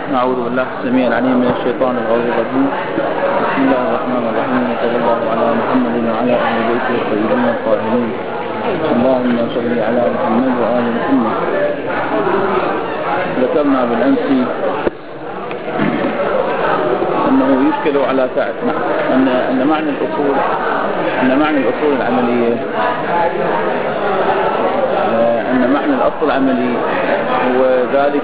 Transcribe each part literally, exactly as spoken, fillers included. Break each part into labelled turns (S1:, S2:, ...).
S1: أعوذ بالله السميع العليم من الشيطان الرجيم. بسم الله الرحمن الرحيم، وصلى الله على محمد وعلى أهل بيته الطيبين الطاهرين. اللهم صل على محمد وآل محمد. ذكرنا بالأمس أنه يشكل على ساعة أن أن معنى الأصول أن معنى الأصول العملية أن معنى الأصل العملي هو ذلك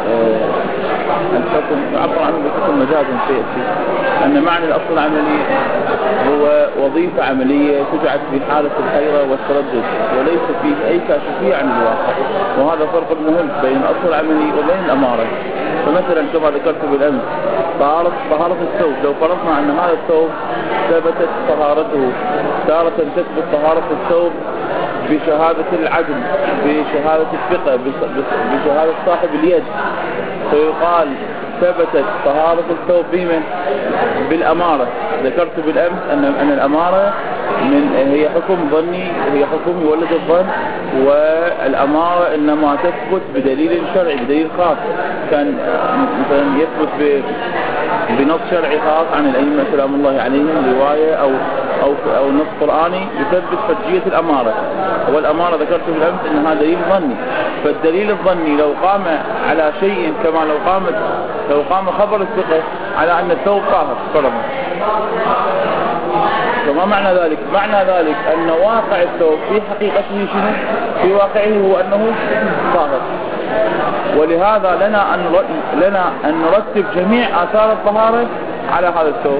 S1: الحكم يعبر عنه بحكم مجازا سيأتي. أن معنى الأصل العملي هو وظيفة عملية تجعل في حالة الحيرة والتردد وليس فيه أي كاشفية عن الواقع، وهذا فرق مهم بين الأصل العملي وبين الأمارة. فمثلا كما ذكرت بالأمس طهارة طهارة الثوب، لو فرضنا أن هذا الثوب ثبتت طهارته، تارة تثبت طهارة الثوب بشهادة العدل، بشهادة الثقة، بشهادة صاحب اليد، فيقال ثبتت طهارة الثوب بمن؟ بالأمارة. ذكرت بالأمس أن أن الأمارة من هي حكم ظني، هي حكم يولد الظن، والأمارة إنما تثبت بدليل شرعي، بدليل خاص، كان مثلا يثبت بنص شرعي خاص عن الأئمة سلام الله عليهم، رواية أو أو أو نص قرآني يثبت حجية الأمارة. والأمارة ذكرت بالأمس أنها دليل ظني، فالدليل الظني لو قام على شيء كما لو قامت لو قام خبر الثقة على أن الثوب طاهر فرضا، فما معنى ذلك؟ معنى ذلك أن واقع الثوب في حقيقته شنو؟ في واقعه هو أنه طاهر. ولهذا لنا أن لنا أن نرتب جميع آثار الطهارة على هذا الثوب،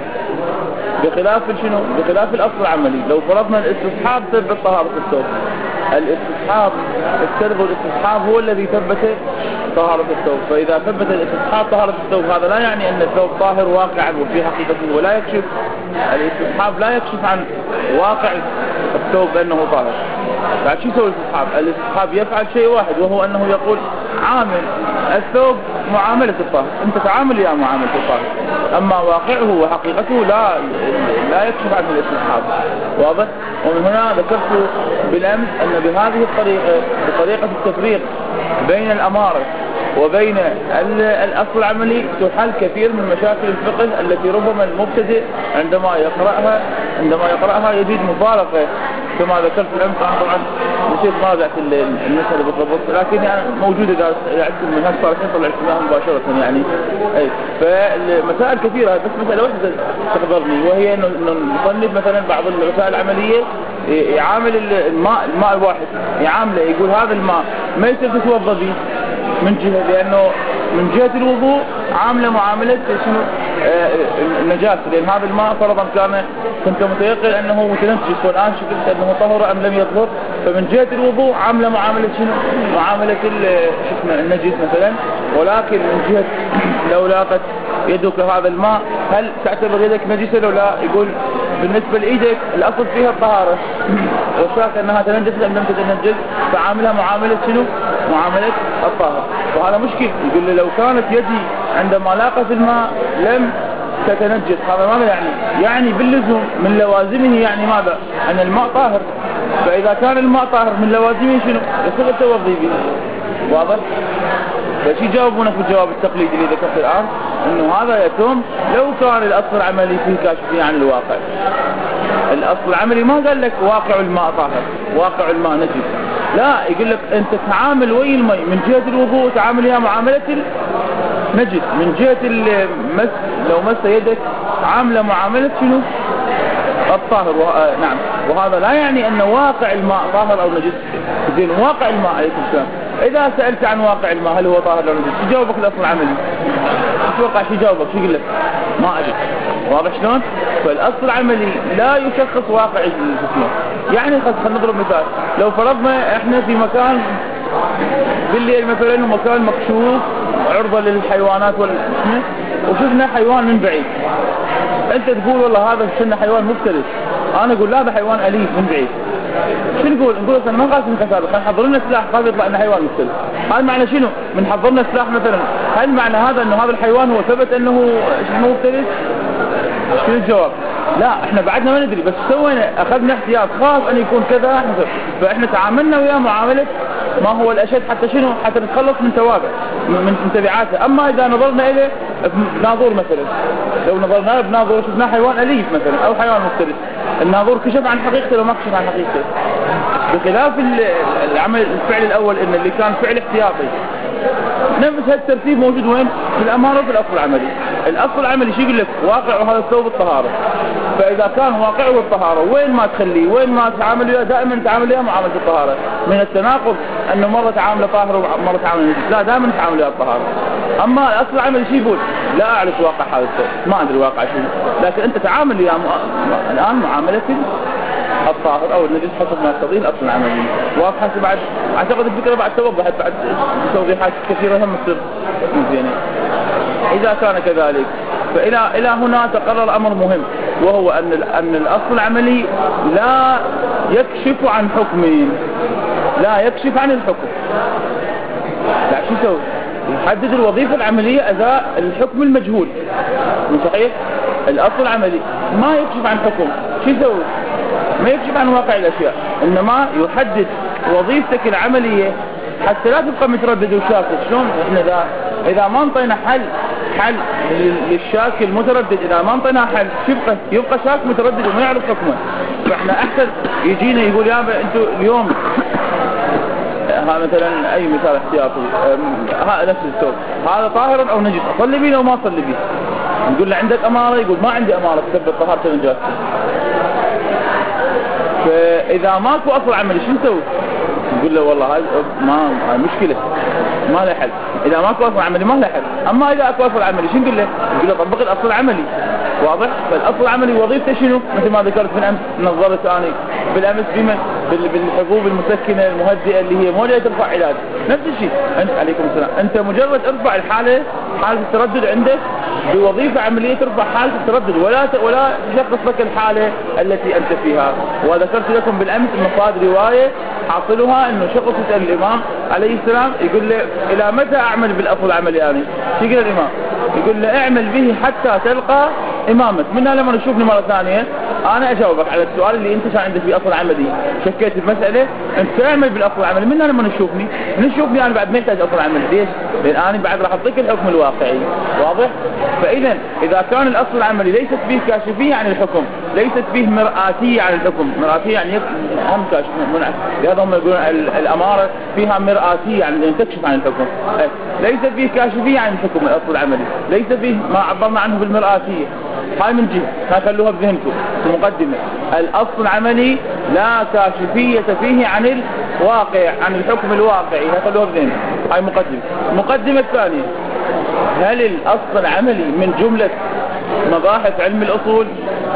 S1: بخلاف شنو؟ بخلاف الأصل العملي. لو فرضنا الاستصحاب ثبت طهارة الثوب، الاستصحاب السرد والاستصحاب هو الذي ثبت طهارة الثوب، فإذا ثبت الاستصحاب طهارة الثوب هذا لا يعني أن الثوب طاهر واقعا وفي حقيقته، ولا يكشف الاستصحاب لا يكشف عن واقع الثوب بأنه طاهر. بعد شو يسوي الاستصحاب؟ الاستصحاب يفعل شيء واحد، وهو أنه يقول عامل الثوب معاملة الطاهر، أنت تعامل يا معاملة الطاهر، أما واقعه وحقيقته لا لا يكشف عن الاستصحاب. واضح؟ ومن هنا ذكرت بالأمس أن بهذه الطريقة، بطريقة التفريق بين الأمارة وبين الأصل العملي، تحل كثير من مشاكل الفقه التي ربما المبتدئ عندما يقرأها عندما يقرأها يجد مفارقة كما ذكرت الأمس. طبعا نسيت مراجعة المسألة بالضبط، لكن يعني موجودة إذا عندكم من هالصالحين طلعت لها مباشرة يعني. أي فالمسائل كثيرة، بس مسألة واحدة تخبرني، وهي إنه نصنف مثلا بعض المسائل العملية يعامل الماء الماء الواحد، يعامله يقول هذا الماء ما يصير تتوضأ به من جهة، لأنه من جهة الوضوء عامله معاملة شنو؟ آه النجاسة، لأن هذا الماء فرضا كان كنت متيقن أنه متنجس والآن شكلت أنه طهر أم لم يطهر، فمن جهة الوضوء عامله معاملة شنو؟ معاملة شفنا النجس مثلا. ولكن من جهة لو لاقت يدك هذا الماء هل تعتبر يدك نجسة لو لا؟ يقول بالنسبة لإيدك الأصل فيها الطهارة، وشاك أنها تنجس أم لم تتنجس، فعاملها معاملة شنو؟ معاملة الطهارة. وهذا مشكل. يقول لي لو كانت يدي عندما لاقت الماء لم تتنجس، هذا ماذا يعني؟ يعني باللزوم من لوازمه يعني ماذا؟ أن الماء طاهر، فإذا كان الماء طاهر من لوازمه شنو؟ يصير التوضي به. واضح؟ فش يجاوبونك بالجواب التقليدي اللي ذكرت الآن؟ إنه هذا يتم لو كان الأصل العملي فيه كاشفية عن الواقع. الأصل العملي ما قال لك واقع الماء طاهر، واقع الماء نجس، لا، يقول لك أنت تعامل ويا الماء من جهة الوضوء تعاملها معاملة النجس، من جهة المس لو مس يدك عاملة معاملة شنو؟ الطاهر. وه... نعم. وهذا لا يعني أن واقع الماء طاهر أو نجس. زين واقع الماء عليكم السلام، إذا سألت عن واقع الماء هل هو طاهر أو نجس، شو جاوبك الأصل العملي؟ أتوقع شو جاوبك؟ شو يقول لك؟ ما أدري. واضح شلون؟ فالأصل العملي لا يشخص واقع الجسم. يعني خلينا نضرب مثال، لو فرضنا إحنا في مكان بالليل مثلا ومكان مكشوف عرضة للحيوانات والاسمه، وشفنا حيوان من بعيد، أنت تقول والله هذا شفنا حيوان مفترس، أنا أقول لا هذا حيوان أليف من بعيد. شو نقول؟ نقول أصلا ما قاسم كثابة، خلينا نحضر لنا سلاح خاف يطلع إنه حيوان مفترس. هذا معنى شنو؟ من حضر لنا سلاح مثلا، هل معنى هذا إنه هذا الحيوان هو ثبت إنه شنو مفترس؟ شنو الجواب؟ لا، احنا بعدنا ما ندري، بس سوينا اخذنا احتياط خاف ان يكون كذا، فاحنا تعاملنا وياه معاملة ما هو الأشد حتى شنو حتى نتخلص من توابع من من تبعاته. أما إذا نظرنا إليه بناظور مثلا، لو نظرنا بناظور شفنا حيوان أليف مثلا أو حيوان مفترس، الناظور كشف عن حقيقته لو ما كشف عن حقيقته. بخلاف العمل الفعل الأول إن اللي كان فعل احتياطي، نفس هالترتيب موجود وين؟ في الأمارة وفي الأصل العملي. الأصل العملي شو يقول لك؟ واقع هذا الثوب الطهارة. فإذا كان واقعه الطهارة وين ما تخليه وين ما تعامل وياه دائما تعامل وياه معاملة الطهارة. من التناقض أنه مرة تعامل طاهر ومرة تعامل نجس، لا دائما تعامل وياه الطهارة. أما الأصل العملي شو يقول؟ لا أعرف واقع هذا الثوب، ما أدري واقع شو، لكن أنت تعامل وياه الآن معاملة الطاهر أو النجس حسب ما يقتضيه الأصل العملي. واضحة بعد؟ أعتقد الفكرة بعد توضحت بعد توضيحات كثيرة هم تصير زينة. إذا كان كذلك فإلى إلى هنا تقرر أمر مهم، وهو أن أن الأصل العملي لا يكشف عن حكم، لا يكشف عن الحكم. لا شو يسوي؟ يحدد الوظيفة العملية أداء الحكم المجهول. مو صحيح؟ الأصل العملي ما يكشف عن حكم، شو يسوي؟ ما يكشف عن واقع الأشياء، إنما يحدد وظيفتك العملية حتى لا تبقى متردد وشاكك. شلون احنا إذا إذا ما انطينا حل حل للشاك المتردد، إذا ما انطينا حل يبقى يبقى شاك متردد وما يعرف حكمه. فاحنا أحسن يجينا يقول يا أنتوا اليوم ها مثلا أي مثال احتياطي، ها نفس الثوب هذا طاهر أو نجس، أصلي بيه أو ما أصلي بيه؟ نقول له عندك أمارة؟ يقول ما عندي أمارة تثبت طهارته ونجاسته. فإذا ماكو أصل عملي شو نسوي؟ نقول له والله هاي ما هاي مشكلة ما له حل. إذا ماكو أصل عملي ما له حل. أما إذا أكو أصل عملي شو نقول له؟ نقول له طبق الأصل العملي. واضح؟ فالأصل العملي وظيفته شنو؟ مثل ما ذكرت بالأمس نظرت أنا بالأمس بما بالحبوب المسكنة المهدئة اللي هي مو جاي ترفع علاج. نفس الشيء أنت عليكم السلام، أنت مجرد ارفع الحالة حالة التردد عندك بوظيفة عملية ترفع حالة التردد، ولا ولا تشخص لك الحالة التي أنت فيها. وذكرت لكم بالأمس مصادر رواية حاصلها أنه شخص يسأل الإمام عليه السلام يقول له إلى متى أعمل بالأصل العملي يعني؟ شو يقول الإمام؟ يقول له اعمل به حتى تلقى إمامك. منها لما نشوفني مرة ثانية أنا أجاوبك على السؤال اللي أنت كان عندك في أصل عملي شكيت بمسألة، أنت اعمل بالأصل العملي. منها لما نشوفني نشوفني أنا بعد ما يحتاج أصل عملي. ليش؟ لأن أنا بعد راح أعطيك الحكم الواقعي. واضح؟ فإذا إذا كان الأصل العملي ليست فيه كاشفية عن الحكم، ليست فيه مرآتية عن الحكم. مرآتية يعني أهم كاشف، لهذا هم يقولون الأمارة فيها مرآتية يعني أن تكشف عن الحكم. ليست فيه كاشفية عن الحكم الأصل العملي، ليس فيه ما عبرنا عنه بالمرآتية. هاي من جهة خلوها بذهنكم في المقدمة. الأصل العملي لا كاشفية فيه عن الواقع، عن الحكم الواقعي، خلوها بذهنكم. هاي مقدمة. المقدمة الثانية، هل الأصل العملي من جملة مباحث علم الأصول؟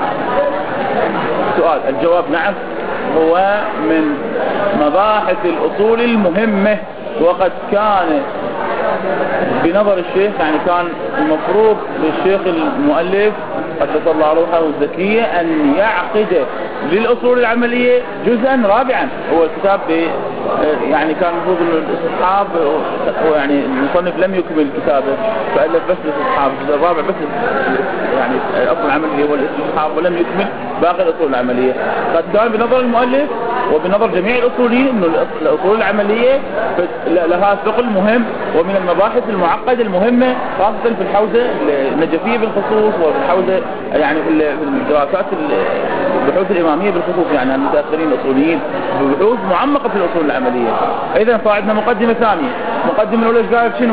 S1: سؤال. الجواب نعم، هو من مباحث الأصول المهمة. وقد كان بنظر الشيخ يعني كان المفروض للشيخ المؤلف قدس الله روحه الزكية أن يعقد للأصول العملية جزءا رابعا. هو الكتاب يعني كان المفروض أن الاستصحاب يعني المصنف لم يكمل كتابه فألف بس الاستصحاب الجزء الرابع بس يعني الأصل العملي هو الاستصحاب ولم يكمل باقي الأصول العملية. قد كان بنظر المؤلف وبنظر جميع الأصوليين أنه الأصول العملية لها ثقل مهم ومن المباحث المعقدة المهمة خاصة في الحوزة النجفية بالخصوص وفي الحوزة يعني في الدراسات البحوث الإمامية بالخصوص يعني المتأخرين الأصوليين بحوث معمقة في الأصول العملية. إذا صاعدنا مقدمة ثانية. مقدمة الأولى قالت شنو؟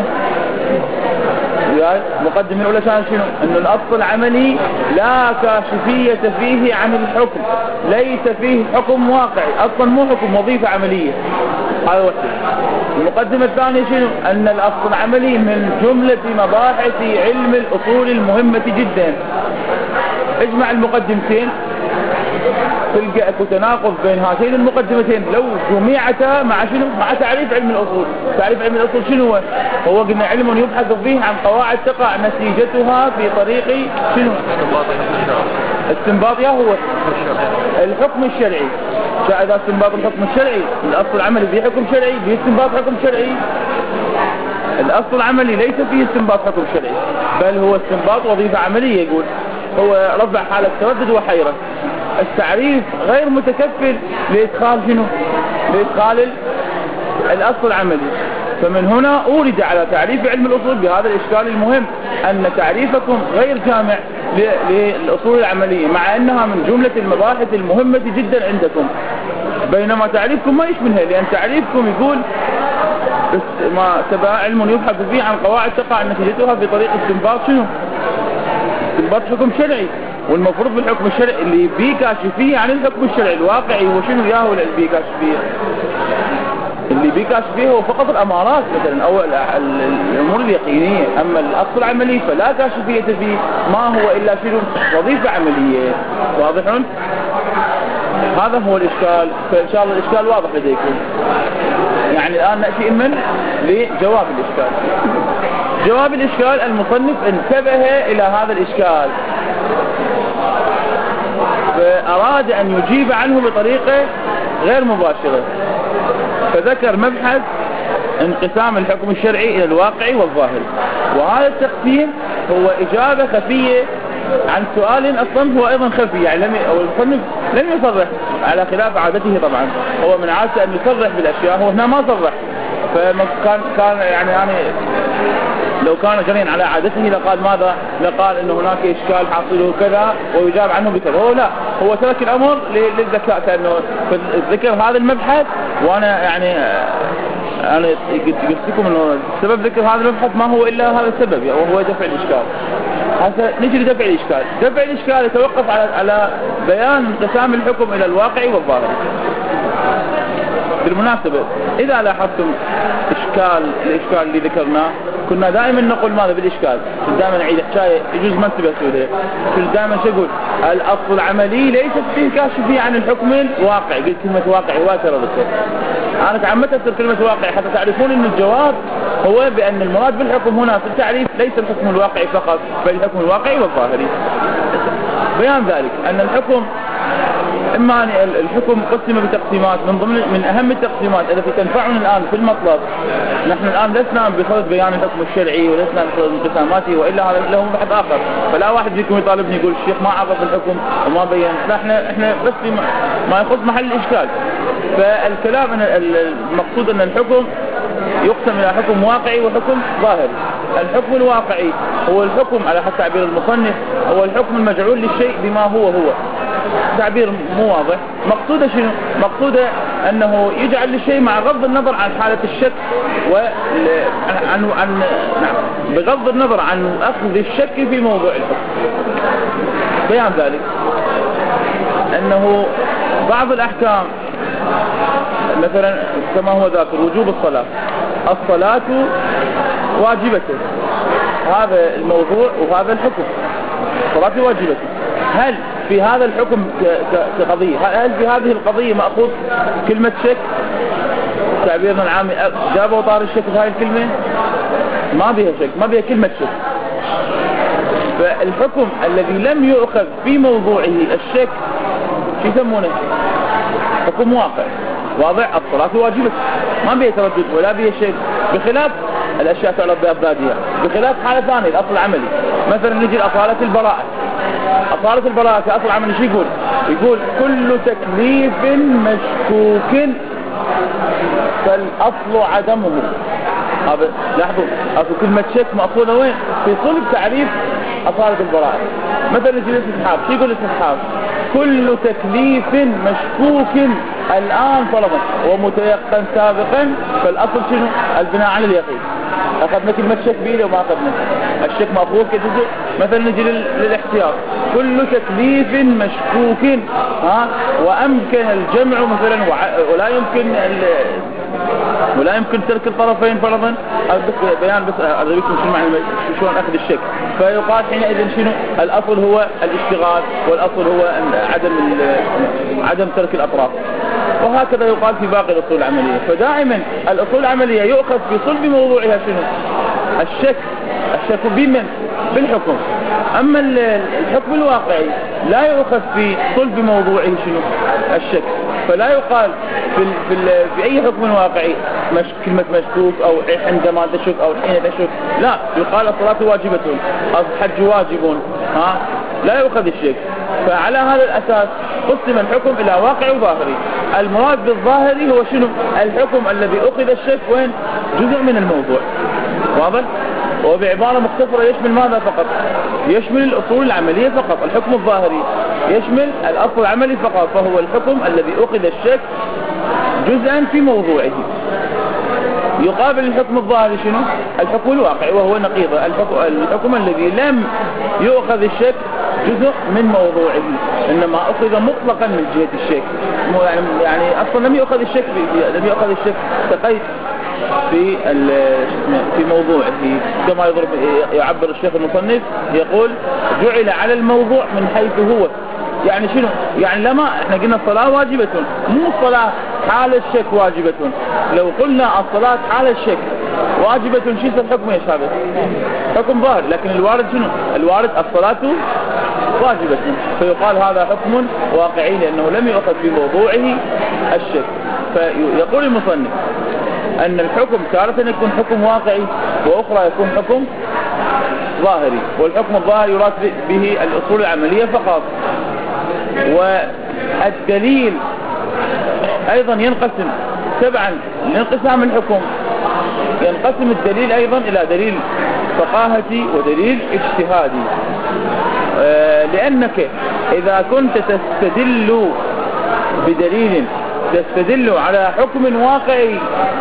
S1: مقدمة الأولى كانت شنو؟ أنه الأصل العملي لا كاشفية فيه عن الحكم، ليس فيه حكم واقعي، أصلا مو حكم، وظيفة عملية. هذا هو المقدمة الثانية شنو؟ أن الأصل العملي من جملة مباحث علم الأصول المهمة جدا. اجمع المقدمتين تلقى اكو تناقض بين هاتين المقدمتين لو جميعتا مع شنو؟ مع تعريف علم الأصول. تعريف علم الأصول شنو هو؟ هو قلنا علم يبحث فيه عن قواعد تقع نتيجتها في طريق شنو؟ استنباط. يا هو الحكم الشرعي. إذا استنباط الحكم الشرعي الأصل العملي فيه حكم شرعي، فيه استنباط حكم شرعي. الأصل العملي ليس فيه استنباط حكم شرعي بل هو استنباط وظيفة عملية. يقول هو رفع حالة تردد وحيرة. التعريف غير متكفل لإدخال شنو؟ لإدخال الأصل العملي. فمن هنا أورد على تعريف علم الأصول بهذا الإشكال المهم، أن تعريفكم غير جامع للأصول العملية، مع أنها من جملة المباحث المهمة جدا عندكم، بينما تعريفكم ما يشبهها، لأن تعريفكم يقول ما تبع علم يبحث فيه عن قواعد تقع نتيجتها في طريق استنباط شنو؟ استنباط حكم شرعي. والمفروض بالحكم الشرعي اللي بيه كاشفيه عن الحكم الشرعي الواقعي هو شنو؟ ياهو اللي بيه كاشفيه اللي بيه كاشفيه هو فقط الأمارات مثلا أو الأمور اليقينية. أما الأصل العملي فلا كاشفية فيه، ما هو إلا شنو؟ وظيفة عملية. واضح؟ هذا هو الإشكال. فإن شاء الله الإشكال واضح لديكم. يعني الآن نأتي من لجواب الإشكال. جواب الإشكال، المصنف انتبه إلى هذا الإشكال فأراد أن يجيب عنه بطريقة غير مباشرة، فذكر مبحث انقسام الحكم الشرعي إلى الواقعي والظاهري. وهذا التقسيم هو إجابة خفية عن سؤال أصلا هو أيضا خفي، يعني لم أو المصنف لم يصرح على خلاف عادته. طبعا هو من عادته أن يصرح بالأشياء، هو هنا ما صرح. فكان كان يعني يعني لو كان جريا على عادته لقال ماذا؟ لقال إنه هناك إشكال حاصله كذا ويجاب عنه بكذا. هو لا، هو ترك الأمر للذكاء، كأنه ذكر هذا المبحث. وأنا يعني أنا قلت لكم إنه سبب ذكر هذا المبحث ما هو إلا هذا السبب، وهو دفع الإشكال. هسه نجي لدفع الإشكال. دفع الإشكال يتوقف على على بيان انقسام الحكم إلى الواقعي والظاهري. بالمناسبة إذا لاحظتم إشكال الإشكال اللي ذكرناه كنا دائما نقول ماذا بالإشكال؟ دائما نعيد حكاية يجوز ما انتبهتوا له. كل دائما شو يقول؟ الأصل العملي ليست فيه كاشفية عن الحكم الواقعي. قلت كلمة واقعي واكرر ذكر. أنا تعمدت أذكر كلمة واقعي حتى تعرفون أن الجواب هو بأن المراد بالحكم هنا في التعريف ليس الحكم الواقعي فقط، بل الحكم الواقعي والظاهري. بيان ذلك أن الحكم إما الحكم قسم بتقسيمات، من ضمن من أهم التقسيمات التي تنفعنا الآن في المطلب. نحن الآن لسنا بصدد بيان الحكم الشرعي ولسنا بصدد انقساماته، وإلا هذا له بحث آخر. فلا واحد فيكم يطالبني يقول الشيخ ما عرف الحكم وما بين. لا، احنا احنا بس ما يخص محل الإشكال. فالكلام أن المقصود أن الحكم يقسم إلى حكم واقعي وحكم ظاهري. الحكم الواقعي هو الحكم على حسب تعبير المصنف هو الحكم المجعول للشيء بما هو هو. تعبير مو واضح. مقصوده شنو؟ مقصوده أنه يجعل للشيء مع غض النظر عن حالة الشك و عن عن نعم بغض النظر عن أخذ الشك في موضوع الحكم. بيان ذلك أنه بعض الأحكام مثلا كما هو ذاكر وجوب الصلاة، الصلاة واجبة، هذا الموضوع وهذا الحكم. الصلاة واجبة. هل في هذا الحكم كقضية هل في هذه القضية مأخوذ كلمة شك؟ تعبيرنا العامي جابوا طار الشك في هذه الكلمة؟ ما بها شك، ما بها كلمة شك. فالحكم الذي لم يؤخذ في موضوعه الشك شو يسمونه؟ حكم واقع واضح. الصلاة واجبة ما بها تردد ولا بها شك، بخلاف الأشياء تعرض بأبدادها. بخلاف حالة ثانية الأصل العملي، مثلا نجي لأصالة البراءة. أصالة البراءة كأصل عملي شو يقول؟ يقول كل تكليف مشكوك فالأصل عدمه. هذا لاحظوا أصل كلمة شك مأخوذة وين؟ في صلب تعريف أصالة البراءة. مثلا نجي للاستصحاب، شو يقول الاستصحاب؟ كل تكليف مشكوك الآن فرضا ومتيقن سابقا فالأصل شنو؟ البناء على اليقين. أخذنا كلمة شك بيه وما أخذنا الشك مأخوذ كجزء. مثلا نجي للاحتياط، كل تكليف مشكوك ها وأمكن الجمع مثلا ولا يمكن ولا يمكن ترك الطرفين فرضا. بس بيان بس أدريكم شنو معنى شلون أخذ الشك. فيقال حينئذ شنو؟ الأصل هو الاشتغال، والأصل هو عدم عدم ترك الأطراف. وهكذا يقال في باقي الأصول العملية. فدائما الأصول العملية يؤخذ في صلب موضوعها شنو؟ الشك. الشك بمن؟ بالحكم. أما الحكم الواقعي لا يؤخذ في صلب موضوعه شنو؟ الشك. فلا يقال في, في, في أي حكم واقعي مش كلمة مشكوك أو عندما تشك أو حين تشك. لا، يقال الصلاة واجبة، الحج واجب، ها لا يؤخذ الشك. فعلى هذا الأساس قسم الحكم إلى واقعي وظاهري. المراد بالظاهري هو شنو؟ الحكم الذي أخذ الشك وين؟ جزء من الموضوع. واضح؟ وبعبارة مختصرة يشمل ماذا فقط؟ يشمل الأصول العملية فقط. الحكم الظاهري يشمل الأصل العملي فقط، فهو الحكم الذي أخذ الشك جزءا في موضوعه. يقابل الحكم الظاهري شنو؟ الحكم الواقعي، وهو نقيضه الحكم, الحكم الذي لم يؤخذ الشك جزء من موضوعه، إنما أخذ مطلقا من جهة الشك. يعني أصلا لم يؤخذ الشك لم يؤخذ الشك تقيد في في موضوعه، كما يضرب يعبر الشيخ المصنف يقول جعل على الموضوع من حيث هو. يعني شنو؟ يعني لما احنا قلنا الصلاة واجبة، مو الصلاة حال الشك واجبة. لو قلنا الصلاة حال الشك واجبة شو يصير الحكم يا شباب؟ حكم ظاهر. لكن الوارد شنو؟ الوارد الصلاة واجبة، فيقال هذا حكم واقعي لأنه لم يؤخذ في موضوعه الشك. فيقول المصنف أن الحكم تارة يكون حكم واقعي، وأخرى يكون حكم ظاهري. والحكم الظاهري يراد به الأصول العملية فقط. والدليل أيضا ينقسم تبعا لانقسام الحكم. ينقسم الدليل أيضا إلى دليل فقاهتي ودليل اجتهادي. آه لأنك إذا كنت تستدل بدليل تستدل على حكم واقعي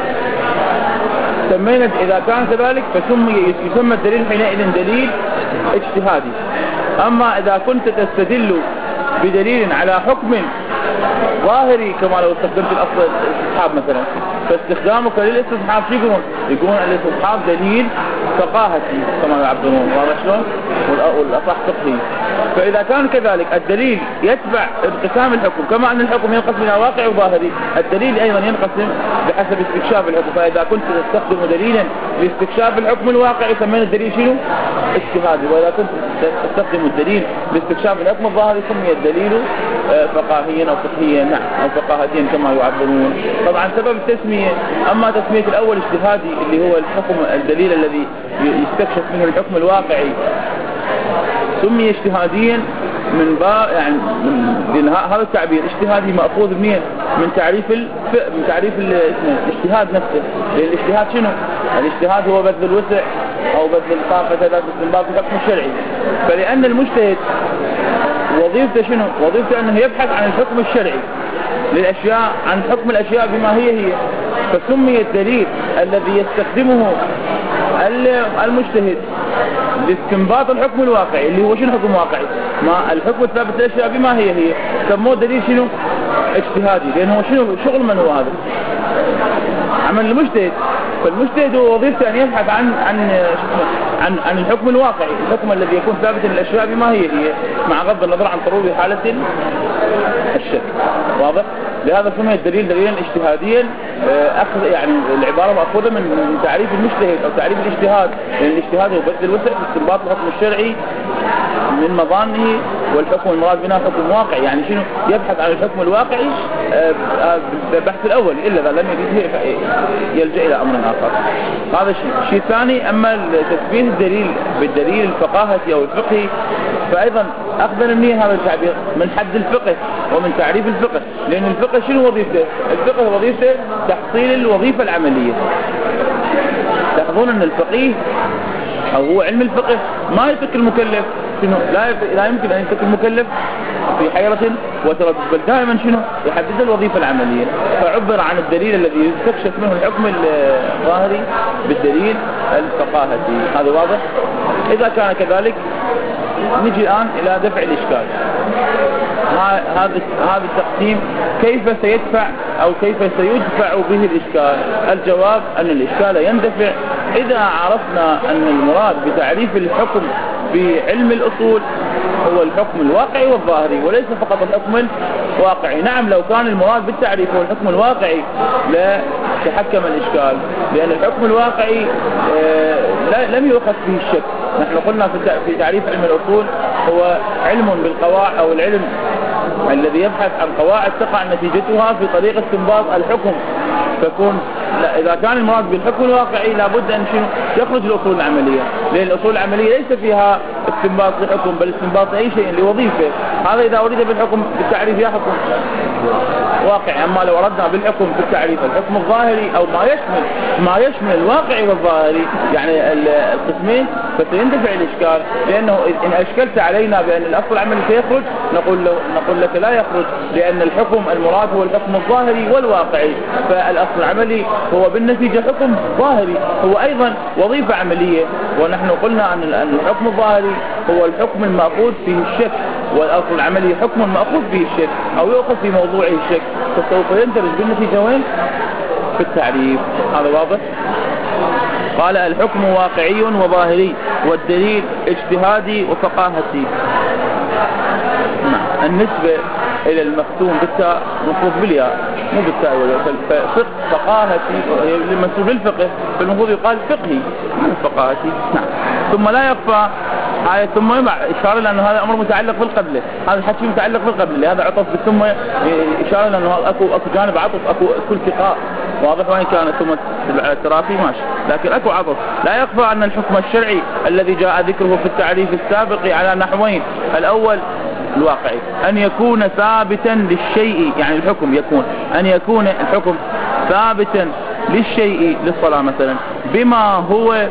S1: سمينا، إذا كان كذلك فسمي يسمى الدليل حينئذ دليل اجتهادي. أما إذا كنت تستدل بدليل على حكم ظاهري كما لو استخدمت الأصل الاستصحاب مثلا، فاستخدامك للاستصحاب شو يقولون؟ يقولون الاستصحاب دليل فقاهتي كما يعبرون، واضح شلون؟ والأصح فقهي. فإذا كان كذلك الدليل يتبع انقسام الحكم، كما أن الحكم ينقسم إلى واقعي وظاهري، الدليل أيضا ينقسم بحسب استكشاف الحكم. فإذا كنت تستخدم دليلا لاستكشاف الحكم الواقعي سمينا الدليل شنو؟ اجتهادي. وإذا كنت تستخدم الدليل لاستكشاف الحكم الظاهري سمي الدليل فقاهيا أو فقهيا، نعم، أو فقاهتين كما يعبرون. طبعا سبب التسمية، أما تسمية الأول اجتهادي اللي هو الحكم الدليل الذي يستكشف منه الحكم الواقعي سمي اجتهاديا من با يعني من هذا التعبير اجتهادي مأخوذ منين؟ من تعريف الف... من تعريف الاجتهاد نفسه. لأن الاجتهاد شنو؟ الاجتهاد هو بذل الوسع أو بذل الطاقة ذات استنباط الحكم الشرعي. فلأن المجتهد وظيفته شنو؟ وظيفته أنه يبحث عن الحكم الشرعي للأشياء، عن حكم الأشياء بما هي هي. فسمي الدليل الذي يستخدمه المجتهد لاستنباط الحكم الواقعي اللي هو شنو حكم واقعي؟ ما الحكم الثابت الأشياء بما هي هي، سموه دليل شنو؟ اجتهادي. لأن هو شنو شغل من هو هذا؟ عمل المجتهد. فالمجتهد هو وظيفته أن يبحث عن عن عن عن الحكم الواقعي، الحكم الذي يكون ثابتا للأشياء بما هي هي، مع غض النظر عن طرود حالة الشك. واضح؟ لهذا سمي الدليل دليلا اجتهاديا. أخذ يعني العبارة مأخوذة من تعريف المجتهد أو تعريف الاجتهاد، لأن الاجتهاد هو بذل الوسع في استنباط الحكم الشرعي من مظانه، والحكم المراد منها حكم واقعي. يعني شنو؟ يبحث عن الحكم الواقعي بالبحث الأول، إلا إذا لم يجده يلجأ إلى أمر آخر. هذا الشيء. الشيء الثاني، أما تثبيت الدليل بالدليل الفقاهتي أو الفقهي فأيضا أخذنا منين هذا التعبير؟ من حد الفقه ومن تعريف الفقه. لأن الفقه شنو وظيفته؟ الفقه وظيفته تحصيل الوظيفة العملية. تلاحظون أن الفقيه أو هو علم الفقه ما يفك المكلف شنو؟ لا لا يمكن أن يفك المكلف في حيرة وتردد، بل دائما شنو؟ يحدد الوظيفة العملية. فعبر عن الدليل الذي يستكشف منه الحكم الظاهري بالدليل الفقاهتي. هذا واضح؟ إذا كان كذلك نجي الآن إلى دفع الإشكال. هذا هذا التقسيم كيف سيدفع أو كيف سيدفع به الإشكال؟ الجواب أن الإشكال يندفع إذا عرفنا أن المراد بتعريف الحكم بعلم الأصول هو الحكم الواقعي والظاهري وليس فقط الحكم الواقعي. نعم، لو كان المراد بالتعريف هو الحكم الواقعي لا تحكم الإشكال، لأن الحكم الواقعي لم يؤخذ فيه الشك. نحن قلنا في تعريف علم الأصول هو علم بالقواعد أو العلم الذي يبحث عن قواعد تقع نتيجتها في طريق استنباط الحكم. فكون إذا كان المراد بالحكم الواقعي لابد أن شنو؟ يخرج الأصول العملية، لأن الأصول العملية ليس فيها استنباط لحكم بل استنباط أي شيء لوظيفة. هذا إذا أريد بالحكم بالتعريف يا حكم واقع. أما لو أردنا بالحكم بالتعريف الحكم الظاهري أو ما يشمل ما يشمل الواقعي والظاهري يعني القسمين فسيندفع الإشكال، لأنه إن أشكلت علينا بأن الأصل العملي سيخرج نقول له نقول لك لا يخرج، لأن الحكم المراد هو الحكم الظاهري والواقعي، فالأصل العملي هو بالنتيجة حكم ظاهري هو أيضا وظيفة عملية. ونحن قلنا أن الحكم الظاهري هو الحكم المأخوذ فيه الشك، والأصل العملي حكم مأخوذ فيه الشك أو يؤخذ في موضوعه الشك، فسوف يندرج بالنتيجة وين؟ في التعريف. هذا واضح؟ قال الحكم واقعي وظاهري والدليل اجتهادي وفقاهتي. نعم. النسبة إلى المختوم بالتاء مفروض بالياء مو بالتاء فقه فقاهتي المنسوب للفقه فالمفروض يقال فقهي مو فقاهتي. نعم. ثم لا يخفى آية ثم يبع إشارة لأنه هذا أمر متعلق بالقبلة، هذا الحكي متعلق بالقبلة، هذا عطف بالثم إشارة لأنه أكو أكو جانب عطف أكو أكو التقاء واضح، وإن كان ثم الترافي ماشي لكن أكو عطف. لا يخفى أن الحكم الشرعي الذي جاء ذكره في التعريف السابق على نحوين: الأول الواقعي أن يكون ثابتا للشيء، يعني الحكم يكون أن يكون الحكم ثابتا للشيء للصلاة مثلا بما هو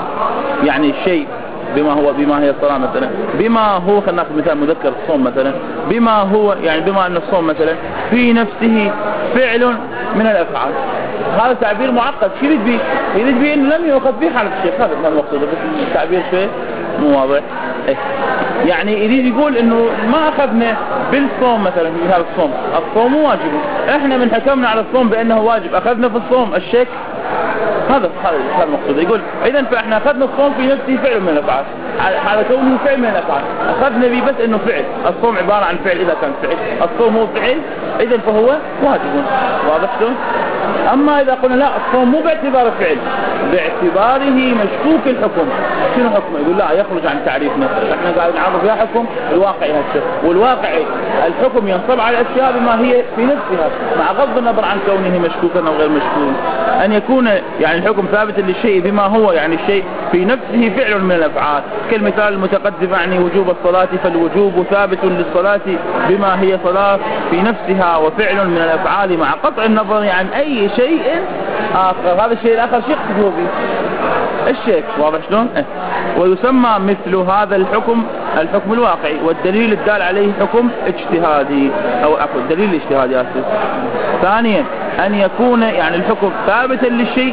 S1: يعني الشيء بما هو بما هي الصلاة مثلا بما هو خلينا ناخذ مثال مذكر الصوم مثلا بما هو يعني بما أن الصوم مثلا في نفسه فعل من الأفعال. هذا تعبير معقد. شو يريد به؟ يريد به إنه لم يؤخذ به حالة الشيء، هذا ما المقصود، بس التعبير شيء مو واضح. إيه؟ يعني يريد يقول إنه ما أخذنا بالصوم مثلا في هذا الصوم، الصوم مو واجب، إحنا من حكمنا على الصوم بأنه واجب أخذنا في الصوم الشك، هذا هذا المقصود. يقول إذا فإحنا أخذنا الصوم في نفسه فعل من الأفعال، على كونه فعل من الأفعال أخذنا به بس إنه فعل، الصوم عبارة عن فعل، إذا كان فعل الصوم هو فعل إذا فهو واجب. واضح شلون؟ أما إذا قلنا لا الصوم مو باعتبار فعل باعتباره مشكوك الحكم، شنو حكمه؟ يقول لا يخرج عن تعريفنا، احنا قاعد نعرف يا حكم الواقعي هالشيء، والواقعي الحكم ينصب على الأشياء بما هي في نفسها مع غض النظر عن كونه مشكوكا أو غير مشكوك. أن يكون يعني الحكم ثابتا للشيء بما هو يعني الشيء في نفسه فعل من الأفعال، كالمثال المتقدم يعني وجوب الصلاة، فالوجوب ثابت للصلاة بما هي صلاة في نفسها وفعل من الأفعال مع قطع النظر عن أي شيء آخر. هذا الشيء الآخر شيء يقصده به الشيك. واضح شلون؟ اه. ويسمى مثل هذا الحكم الحكم الواقعي، والدليل الدال عليه حكم اجتهادي أو عفوا الدليل الاجتهادي آسف. ثانيا أن يكون يعني الحكم ثابتا للشيء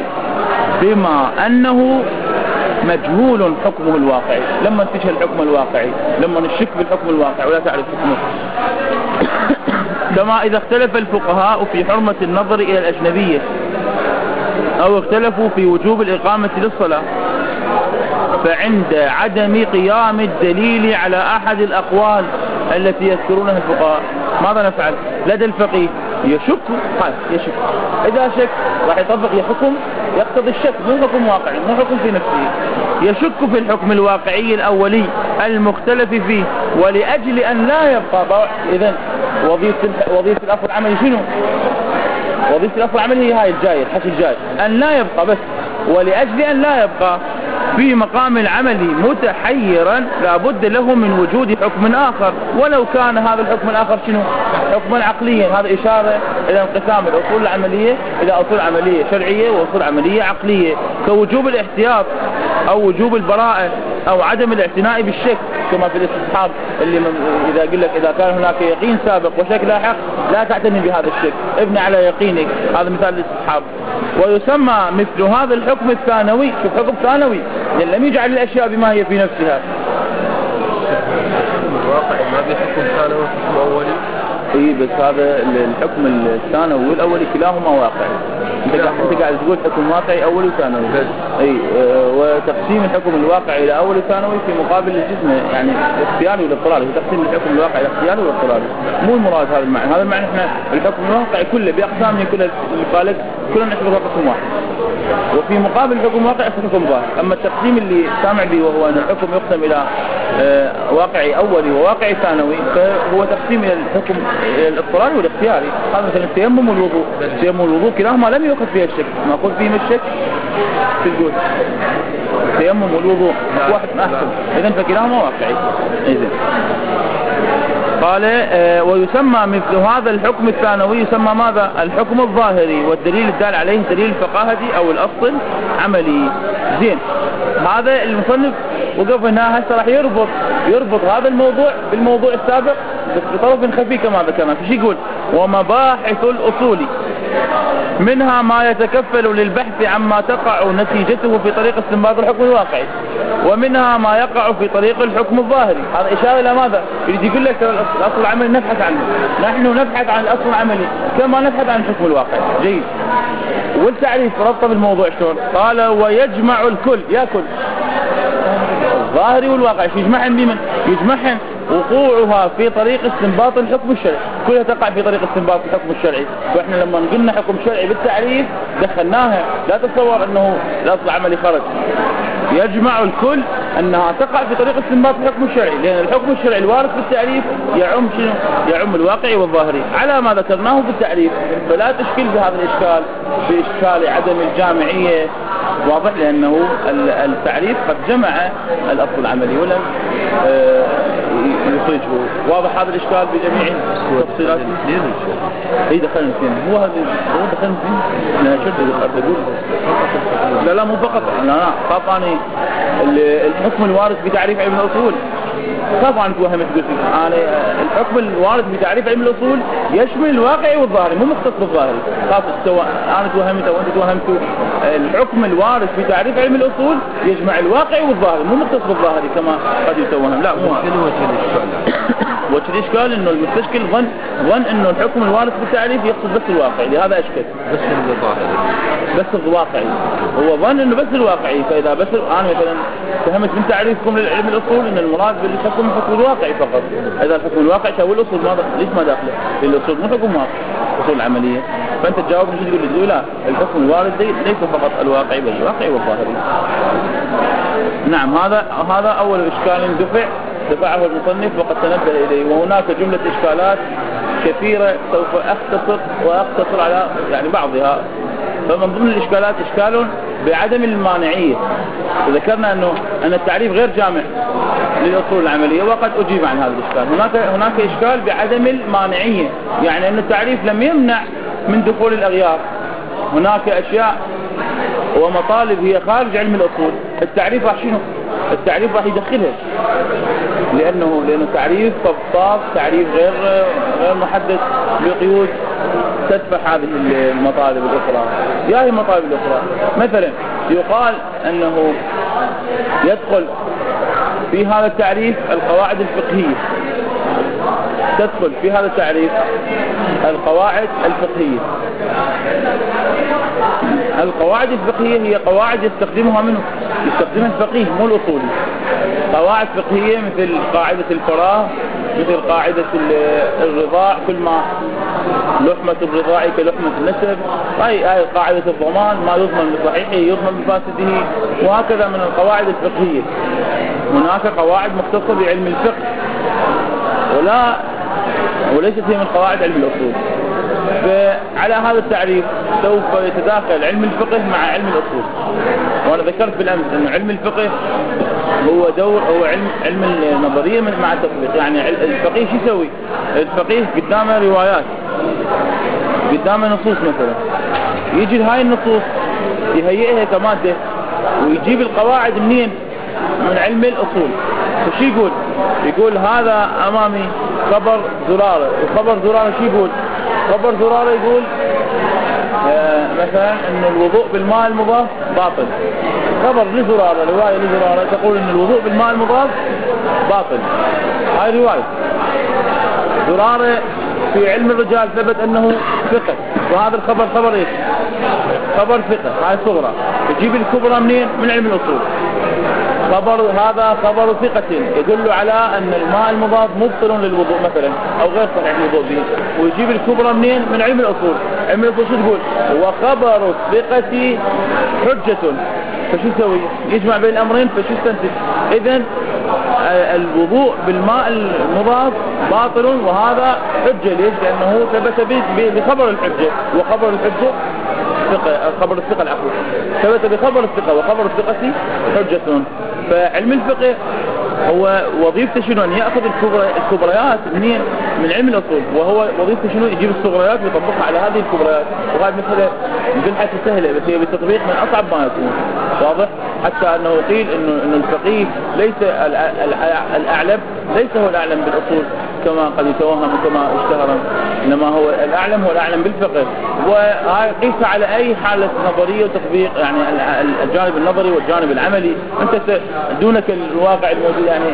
S1: بما أنه مجهول حكمه الواقعي. لما تشهد الحكم الواقعي لما نشك بالحكم الواقعي ولا تعرف حكمه كما إذا اختلف الفقهاء في حرمة النظر إلى الأجنبية أو اختلفوا في وجوب الإقامة للصلاة، فعند عدم قيام الدليل على أحد الأقوال التي يذكرونها الفقهاء ماذا نفعل؟ لدى الفقيه يشك، قال يشك، إذا شك راح يطبق حكم يقتضي الشك، مو حكم واقعي مو حكم في نفسه، يشك في الحكم الواقعي الأولي المختلف فيه، ولأجل أن لا يبقى. إذن وظيفة وظيفة الأصل العملي شنو؟ وظيفة الأصل العملي هي هاي الجاية الحكي الجاي أن لا يبقى، بس ولأجل أن لا يبقى في مقام العمل متحيرا لابد له من وجود حكم آخر، ولو كان هذا الحكم الآخر شنو؟ حكما عقليا. هذا إشارة إلى انقسام الأصول العملية إلى أصول عملية شرعية وأصول عملية عقلية، كوجوب الاحتياط أو وجوب البراءة أو عدم الاعتناء بالشك، كما في الاستصحاب اللي إذا قل لك إذا كان هناك يقين سابق وشك لاحق لا تعتني بهذا الشك، ابني على يقينك، هذا مثال الاستصحاب. ويسمى مثل هذا الحكم الثانوي، شوف حكم ثانوي لأن لم يجعل الأشياء بما هي في نفسها.
S2: الواقع ما في حكم ثانوي وحكم أولي.
S1: اي بس هذا الحكم الثانوي والأولي كلاهما واقعي. انت قاعد انت قاعد تقول حكم واقعي أولي وثانوي. اي اه وتقسيم الحكم الواقعي إلى أولي وثانوي في مقابل الجسم يعني اختياري والاضطراري، تقسيم الحكم الواقعي إلى اختياري والاضطراري. مو المراد هذا المعنى، هذا المعنى احنا الحكم الواقعي كله بأقسامه كلها اللي قالك كلنا نعتبرها قسم واحد. وفي مقابل حكم واقعي حكم ظاهر. أما التقسيم اللي سامع به وهو أن الحكم يقسم إلى آه واقعي أولي وواقعي ثانوي، فهو تقسيم إلى الحكم الاضطراري والاختياري. هذا مثلا التيمم والوضوء، التيمم والوضوء كلاهما لم يؤخذ فيها الشك، ما قلت فيهما الشك في الجود. التيمم والوضوء واحد ما أحسن، إذن فكلاهما واقعي. إذن قال آه ويسمى مثل هذا الحكم الثانوي يسمى ماذا؟ الحكم الظاهري، والدليل الدال عليه دليل الفقاهة أو الأصل عملي. زين، هذا المصنف وقف هنا هسه راح يربط يربط هذا الموضوع بالموضوع السابق بس بطرف خفي كما ذكرنا. فش يقول؟ ومباحث الأصول منها ما يتكفل للبحث عما تقع نتيجته في طريق استنباط الحكم الواقعي، ومنها ما يقع في طريق الحكم الظاهري. هذا إشارة إلى ماذا؟ يريد يقول لك الأصل العملي نبحث عنه، نحن نبحث عن الأصل العملي كما نبحث عن الحكم الواقعي. جيد. والتعريف ربطه بالموضوع شلون؟ قال ويجمع الكل، يأكل الظاهري والواقعي، يجمعهم بمن؟ يجمعهم وقوعها في طريق استنباط الحكم الشرعي، كلها تقع في طريق استنباط الحكم الشرعي. واحنا لما قلنا حكم شرعي بالتعريف دخلناها، لا تتصور انه الاصل العملي خرج. يجمع الكل انها تقع في طريق استنباط الحكم الشرعي، لان الحكم الشرعي الوارد في التعريف يعم شنو؟ يعم الواقعي والظاهري على ما ذكرناه في التعريف. فلا تشكل بهذا الاشكال باشكال عدم الجامعيه، واضح، لانه التعريف قد جمع الاصل العملي ولم يخرجه. واضح هذا الاشكال بجميع التفصيلات. اي دخلنا فيه، هو هذا هو دخلنا فيه. لا شد اقول لا لا مو فقط، لا لا طبعا الحكم الوارد بتعريف علم الاصول طبعا توهمت قلت انا الحكم الوارد بتعريف علم الاصول يشمل الواقعي والظاهري، مو مختص بالظاهري. خاص سواء انا توهمت او انت توهمتوا، الحكم الوارد بتعريف علم الاصول يجمع الواقعي والظاهري، مو مختص بالظاهري كما قد يتوهم. لا مو هذا وجه الاشكال، انه المستشكل ظن ظن انه الحكم الوارد بالتعريف يقصد بس الواقعي، لهذا اشكل
S2: بس الظاهري
S1: بس الواقعي. هو ظن انه بس الواقعي، فاذا بس انا مثلا فهمت من تعريفكم للعلم الاصول ان المراد بالحكم الحكم الواقعي فقط. اذا الحكم الواقعي شو الاصول ما ليش ما داخله؟ الاصول مو حكم واقعي، اصول عمليه. فانت تجاوب مش تقول لي لا الحكم الوارد ليس فقط الواقعي بل الواقعي والظاهري. نعم، هذا هذا اول اشكال دفع دفعه المصنف وقد تنبه اليه. وهناك جمله اشكالات كثيره سوف اختصر واقتصر على يعني بعضها. فمن ضمن الاشكالات اشكال بعدم المانعيه، وذكرنا انه ان التعريف غير جامع للاصول العمليه وقد اجيب عن هذا الاشكال. هناك هناك اشكال بعدم المانعيه، يعني ان التعريف لم يمنع من دخول الاغيار. هناك اشياء ومطالب هي خارج علم الاصول، التعريف راح شنو؟ التعريف راح يدخلها، لانه لانه تعريف طبطاب، تعريف غير غير محدد بقيود تدفع هذه المطالب الاخرى. يا هي المطالب الاخرى مثلا يقال انه يدخل في هذا التعريف القواعد الفقهيه، تدخل في هذا التعريف القواعد الفقهيه. القواعد الفقهيه هي قواعد يستخدمها منه يستخدمها الفقيه مو الاصولي. قواعد فقهيه مثل قاعده الفراغ، مثل قاعده الرضاع، كل ما لحمه الرضاع كلحمه النسب، اي اي قاعده الضمان، ما يضمن بصحيحه يضمن بفاسده، وهكذا من القواعد الفقهيه. هناك قواعد مختصه بعلم الفقه ولا وليست هي من قواعد علم الاصول. فعلى هذا التعريف سوف يتداخل علم الفقه مع علم الاصول. وانا ذكرت بالامس ان علم الفقه هو دور هو علم علم النظريه مع التطبيق. يعني الفقيه شو يسوي؟ الفقيه قدامه روايات، قدامه نصوص مثلا، يجي هاي النصوص يهيئها كماده ويجيب القواعد منين؟ من علم الاصول. فشو يقول؟ يقول هذا امامي خبر زراره، وخبر زراره شو يقول؟ خبر زراره يقول آه مثلا ان الوضوء بالماء المضاف باطل. خبر لزراره، روايه لزراره تقول ان الوضوء بالماء المضاف باطل. هاي روايه زراره في علم الرجال ثبت انه ثقه، وهذا الخبر خبر ايش؟ خبر ثقة هاي صغرى. يجيب الكبرى منين؟ من علم الأصول. خبر هذا خبر ثقة يدل على أن الماء المضاف مبطل للوضوء مثلا أو غير صحيح للوضوء به. ويجيب الكبرى منين؟ من علم الأصول. علم الأصول شو تقول؟ وخبر الثقة حجة. فشو يسوي؟ يجمع بين الأمرين. فشو يستنتج؟ إذن الوضوء بالماء المضاف باطل وهذا حجة. ليش؟ لأنه ثبت بخبر الحجة وخبر الحجة ثقة. خبر الثقة العفو ثبت بخبر الثقة وخبر الثقة حجة. فعلم الفقه هو وظيفته شنو؟ أن يأخذ الكبريات منين؟ من علم الأصول. وهو وظيفته شنو؟ يجيب الصغريات ويطبقها على هذه الكبريات. وهذه مسألة بالحث سهلة بس هي بالتطبيق من أصعب ما يكون. واضح؟ حتى أنه قيل إنه إنه الفقيه ليس الأعلم ليس هو الأعلم بالأصول كما قد يتوهم وكما اشتهر، إنما هو الأعلم هو الأعلم بالفقه. وهاي قيسها على أي حالة نظرية وتطبيق، يعني الجانب النظري والجانب العملي. أنت دونك الواقع الموجود، يعني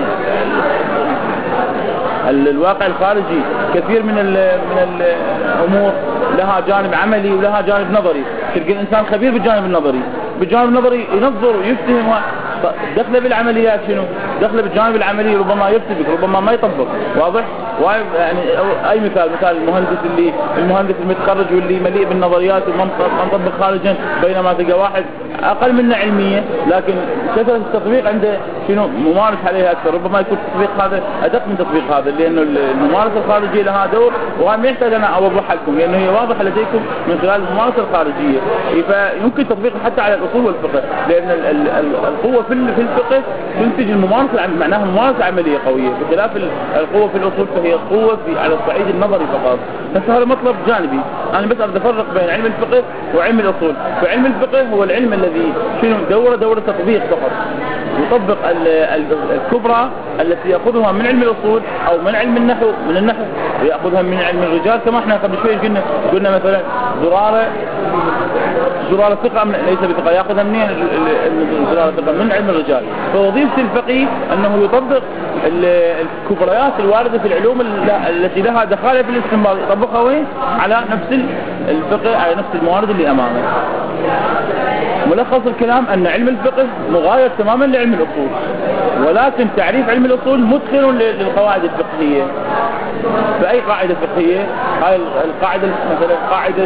S1: الواقع الخارجي كثير من من الأمور لها جانب عملي ولها جانب نظري. تلقى الإنسان خبير بالجانب النظري، بالجانب النظري ينظر ويفتهم. دخله بالعمليات شنو؟ دخله بالجانب العملي ربما يرتبك ربما ما يطبق. واضح؟ يعني أي مثال مثال المهندس اللي المهندس المتخرج واللي مليء بالنظريات ومنطبق خارجا، بينما تلقى واحد أقل منه علمية لكن كثرة التطبيق عنده شنو؟ ممارس عليها أكثر. ربما يكون التطبيق هذا أدق من تطبيق هذا، لأنه الممارسة الخارجية لها دور، وهذا ما يحتاج أنا أوضح لكم لأنه هي واضحة لديكم من خلال الممارسة الخارجية. فيمكن تطبيقها حتى على الأصول والفقه، لأن القوة في الفقه تنتج الممارسة، معناها ممارسة عملية قوية، بخلاف القوة في الأصول فهي قوة في على الصعيد النظري فقط. فهذا مطلب جانبي. أنا بس أريد أفرق بين علم الفقه وعلم الأصول. فعلم الفقه هو العلم الذي شنو؟ دورة دورة تطبيق فقط، يطبق الكبرى التي يأخذها من علم الأصول أو من علم النحو من النحو ويأخذها من علم الرجال. كما احنا قبل شوي قلنا قلنا مثلا زرارة زرارة ثقة ليس بثقة، يأخذها منين؟ زرارة ثقة من علم الرجال. فوظيفة الفقيه أنه يطبق الكبريات الواردة في العلوم التي لها دخالة في الاستنباط، يطبقها وين؟ على نفس الفقه، على نفس الموارد اللي أمامه. ملخص الكلام أن علم الفقه مغاير تماما لعلم الأصول، ولكن تعريف علم الأصول مدخل للقواعد الفقهية. فأي قاعدة فقهية؟ هاي القاعدة مثلا قاعدة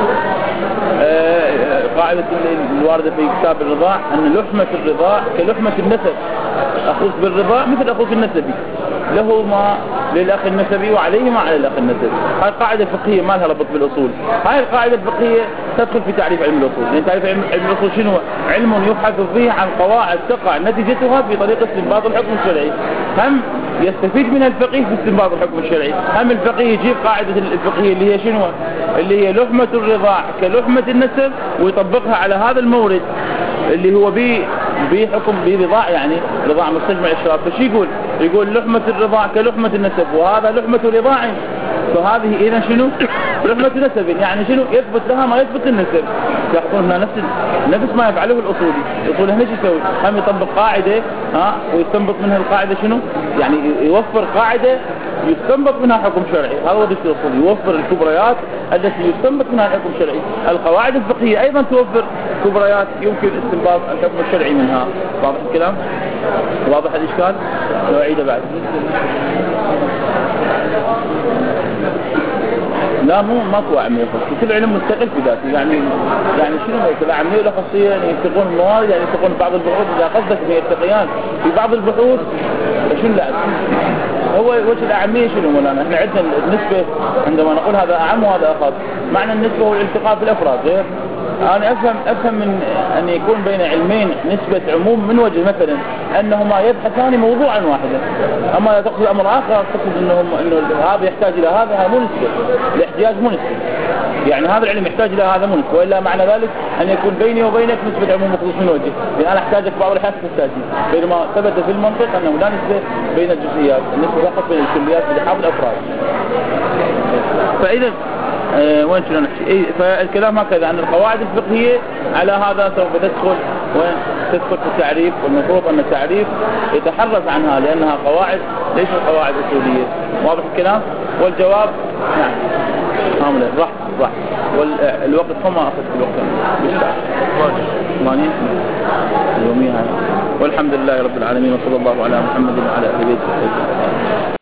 S1: آه قاعدة الواردة في كتاب الرضاع، أن لحمة الرضاع كلحمة النسب، أخوك بالرضاع مثل أخوك النسبي، له ما للأخ النسبي وعليه ما على الأخ النسبي. هاي قاعدة فقهية ما لها ربط بالأصول. هاي القاعدة الفقهية تدخل في تعريف علم الأصول، لأن تعريف علم الأصول شنو؟ علم يبحث فيه عن قواعد تقع نتيجتها في طريقة استنباط الحكم الشرعي. هم يستفيد منها الفقيه في استنباط الحكم الشرعي، هم الفقيه يجيب قاعدة الفقهية اللي هي شنو؟ اللي هي لحمة الرضاع كلحمة النسب، ويطبقها على هذا المورد اللي هو بي بحكم برضاع، يعني رضاع مستجمع الشراب. فشي يقول؟ يقول لحمة الرضاع كلحمة النسب، وهذا لحمة رضاع. فهذه إذا شنو؟ لحمة نسب، يعني شنو؟ يثبت لها ما يثبت النسب. يحصل هنا نفس نفس ما يفعله الأصولي. الأصولي هنا شو يسوي؟ هم يطبق قاعدة ها ويستنبط منها القاعدة شنو؟ يعني يوفر قاعدة يستنبط منها حكم شرعي. هذا وظيفة الأصولي، يوفر الكبريات التي يستنبط منها الحكم الشرعي. القواعد الفقهية أيضا توفر كبريات يمكن استنباط الحكم الشرعي منها. واضح الكلام؟ واضح الإشكال؟ لو أعيده بعد. لا مو ماكو عملية خاصية، كل علم مستقل في ذاته. يعني يعني شنو كل عملية له خاصية؟ يعني يتقون الموارد، يعني يتقون بعض البحوث. إذا قصدك يتقيان في بعض البحوث شنو؟ لا هو وجه الأعمية شنو مولانا؟ احنا عندنا النسبة عندما نقول هذا أعم وهذا أخص، معنى النسبة هو الالتقاء في الأفراد. غير أنا أفهم أفهم من أن يكون بين علمين نسبة عموم من وجه مثلا أنهما يبحثان موضوعا واحدا، أما لا تقصد أمر آخر تقصد أنهم إنه هذا يحتاج إلى هذا، هذا مو نسبة، الاحتياج مو نسبة. يعني هذا العلم يحتاج إلى هذا مو نسبة، وإلا معنى ذلك أن يكون بيني وبينك نسبة عموم مخصوص من وجه، لأن أنا أحتاجك بعض الأحيان تحتاجني، بينما ثبت في المنطق أنه لا نسبة بين الجزئيات، النسبة فقط بين الكليات بحاضر الأفراد. فإذا أه وين شنو نحكي؟ إيه فالكلام هكذا أن القواعد الفقهية على هذا سوف تدخل وين تدخل في التعريف، والمفروض أن التعريف يتحرز عنها لأنها قواعد ليست قواعد أصولية. واضح الكلام؟ والجواب نعم. هامله راح راح والوقت كما أخذ في الوقت بالساعة ثمانية يوميها. والحمد لله رب العالمين، وصلى الله على محمد وعلى آله وصحبه.